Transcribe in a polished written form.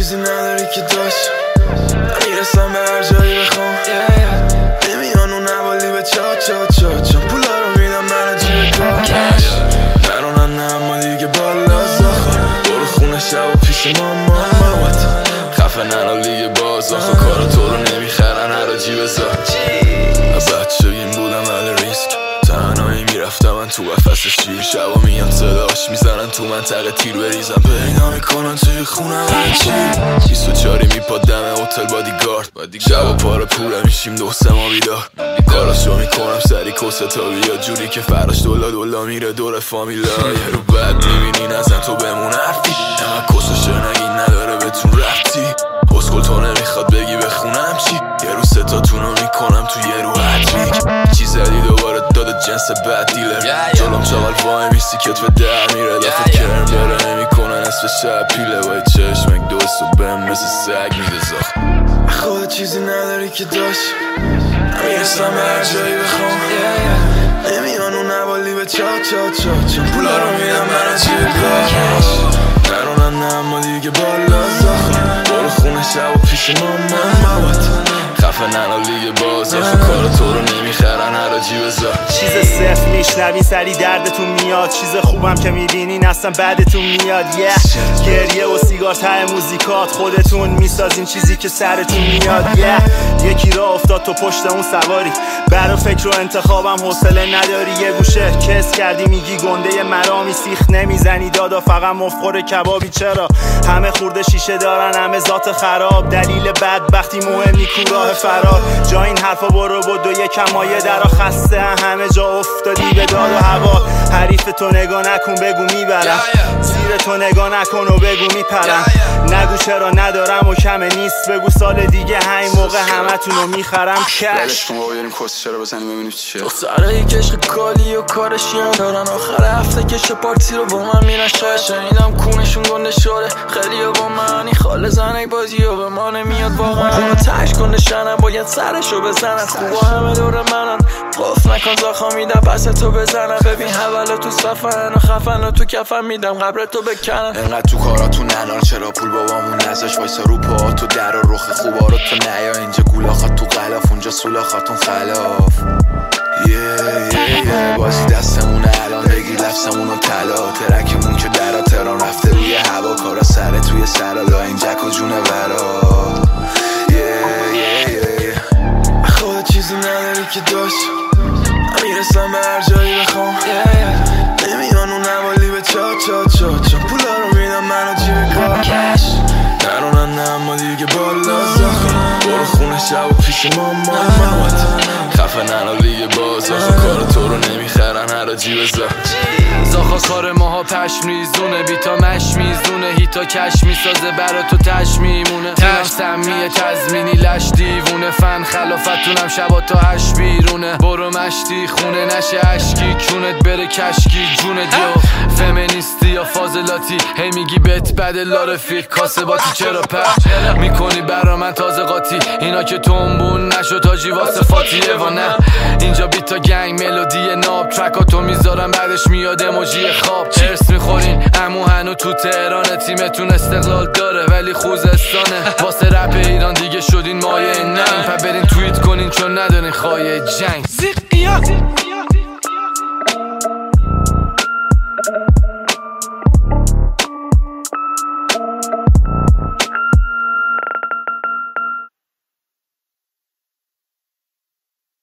چیزی نداری که داشت میرسم به هر جایی بخوام نمیان اون نوالی به چا پولا رو میدم من جیب کاش نرونن نه اما دیگه بالا زاخه برو خونه شب و پیش ماما خفه ننو لیگ باز آخه کار تو رو نمیخرن هر جیب زا بچگیم بودم اهل ریسک تنهایی میرفتم من تو قفس شیر شبا میان صداش میزنن تو منطقه تیر بریزم پیدا میکنن توی خونم هرچی 24 میپاد دم هتل بادیگارد شبا پاره پوره میشیم دو سه ما بیدار کاراشو میکنم سری کسه تا بیا جوری که فراش دولا میره دور فامیلا یه رو بد میبینی نزن تو بمون حرفی اما کسوشه نگی نداره بهتون رفتی اسکل تو نمیخواد بگی بخونم چی یه رو ستاتونو میکنم تو یه رو حتمیک چی زدی دوباره داده جنس بد دیلر جلوم چاول وای میسی کتف در میره دفعه کرم داره نمیکنن نصف شب پیله وای چشمک دوست و بهم مثل سگ میده زخ خود چیزی نداری که داشت میرسم به هر جایی بخوام نمیان اون نوالی به چا پولا رو میدم من جیب کاش نرونن نه اما دیگه بالا زخم برو خونه شب و پیش ماما خفه ننو لیگ باز آخه کار تو رو نمیخرن هر جیب زا چیز صرف میشنوین سری دردتون میاد چیز خوبم که میبینین اصلا بعدتون میاد گریه و سیگار ته موزیکات خودتون میسازین چیزی که سرتون میاد یکی را افتاد تو پشت اون سواری برا فکر و انتخابم حوصله نداری یه گوشه کس کردی میگی گنده مرامی سیخ نمیزنی دادا فقط مفخور کبابی چرا همه خورده شیشه دارن همه ذات خراب دلیل بدبختی مهم نیکو راه فرار جا این حرفا برو و یکم مایه درا خسته همه جا افتادی به داد و هوا حریف تو نگاه نکن بگو میبرم زیر تو نگاه نکن و بگو میپرم نگو چرا ندارم و کمه نیست بگو سال دیگه همین موقع همتونو میخرم کش کن بابا بریم کس چرا بزنیم ببینیم چیه سرایی کشق کالی و کارشی هم دارن آخر هفته کش پارتی رو با من میرن شاید شنیدم کونشون گنده شده خیلی با منی خاله زنک بازی و به ما نمیاد واقعا اونو تش کنده شنم باید سرشو بزنن خوبا همه دور منن قف نکن زاخا میدم پس تو بزنن ببین حوالا تو صفن و خفن و تو کفن میدم قبر تو بکنن انقدر تو کاراتون ننار چرا پول بابامون نذاش وایسا رو پا تو در و رخ خوبا رو تو نیا اینجا گولاخات تو غلاف اونجا سولاخاتون خلاف بازی دستمونه الان بگیر لفظمونو طلا ترکمون که درا تران رفته روی هوا کارا سره توی سرالا این جک و جونه ورا خود چیزی نداری که داشت میرسم به هر جایی بخوام نمیان اون نوالی به چا پولا رو میدم من جیب کاش نرونن نه اما دیگه بالا زخم برو خونه شب و پیش ماما خفه ننو لیگ باز آخه کار تو رو نمیخرن هر جیب زا زاخا کار ماها پشم ریزونه بیتا مش میزونه هیتا کش میسازه برا تو تش میمونه تیم سمیه تزمینی لش دیوونه فن خلافتونم شبا تا 8 بیرونه برو مشتی خونه نشه عشقی کونت بره کشکی جونت یا فمینیستی یا فاضلاتی هی میگی بهت بده لارفیق کاسه باتی چرا پر میکنی برا من تازه قاطی اینا که تنبون نشد تاجی واسه فاتیه و نه اینجا بیتا گنگ ملودی ناب ترکاتو میذارم بعدش میاد اموجی خواب هرس میخورین امو هنو تو تهران تیمتون استقلال داره ولی خوزستانه واسه رپ ایران دیگه شدین مایه ننگ پا برین توییت کنین چون ندارین خواهی جنگ